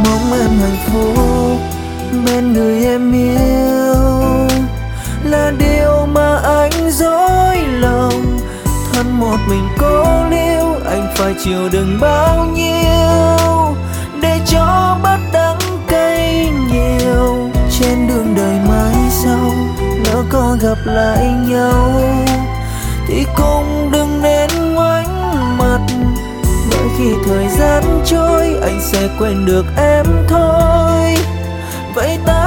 Mong em hạnh phúc bên người em yêu là điều mà anh dối lòng. Thân một mình cô liêu, anh phải chịu đựng bao nhiêu để cho bớt đắng cay nhiều. Trên đường đời mai sau lỡ có gặp lại nhau thì cũng đừng nên ngoảnh mặt, bởi khi thời gian trôi anh sẽ quên được em thôi. Vậy ta